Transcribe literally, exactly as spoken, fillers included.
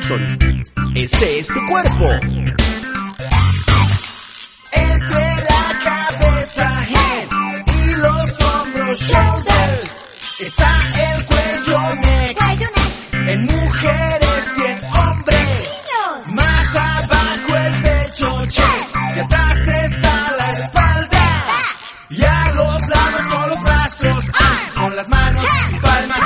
Clinton. Este es tu cuerpo. Entre la cabeza, head, y los hombros, shoulders, está el cuello, neck, en mujeres y en hombres. Más abajo el pecho, chest, y atrás está la espalda. Y a los lados son los brazos, ah, con las manos y palmas